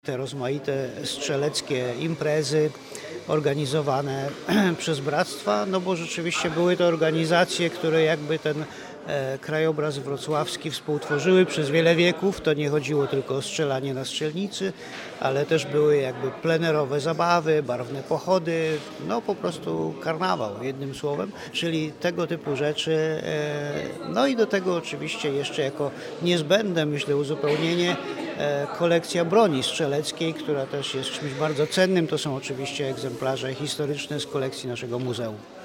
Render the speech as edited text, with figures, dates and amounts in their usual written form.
Te rozmaite strzeleckie imprezy organizowane przez bractwa, no bo rzeczywiście były to organizacje, które jakby ten krajobraz wrocławski współtworzyły przez wiele wieków. To nie chodziło tylko o strzelanie na strzelnicy, ale też były jakby plenerowe zabawy, barwne pochody, no po prostu karnawał jednym słowem, czyli tego typu rzeczy. No i do tego oczywiście jeszcze jako niezbędne, myślę, uzupełnienie kolekcja broni strzeleckiej, która też jest czymś bardzo cennym. To są oczywiście egzemplarze historyczne z kolekcji naszego muzeum.